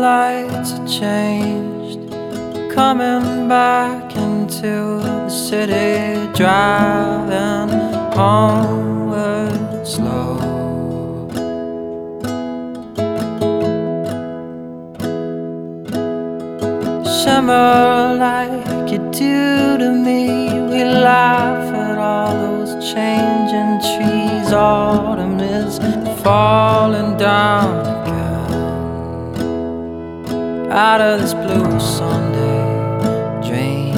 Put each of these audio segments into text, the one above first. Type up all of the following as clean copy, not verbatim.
lights are changed, coming back into the city, driving homeward slow. Shimmer like you do to me. We laugh at all those changing trees. Autumn is falling down again out of this blue Sunday dream.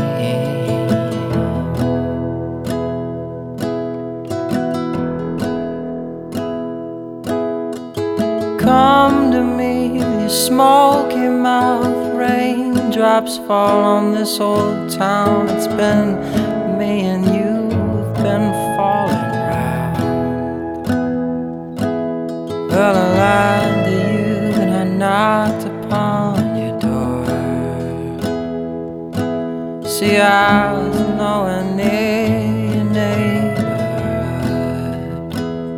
Come to me with your smoky mouth. Raindrops fall on this old town. It's been me and you have been falling round. Well, I lied to you and I knocked upon your door. See, I was nowhere near your neighborhood,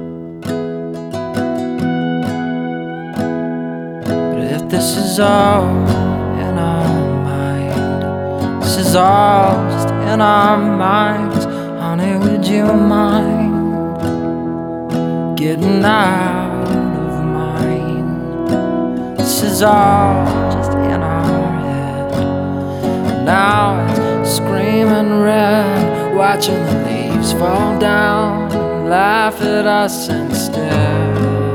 but if this is all in our mind, this is all just in our minds, honey, would you mind getting out of mine? This is all just in our head. Now it's screaming red, watching the leaves fall down and laugh at us instead.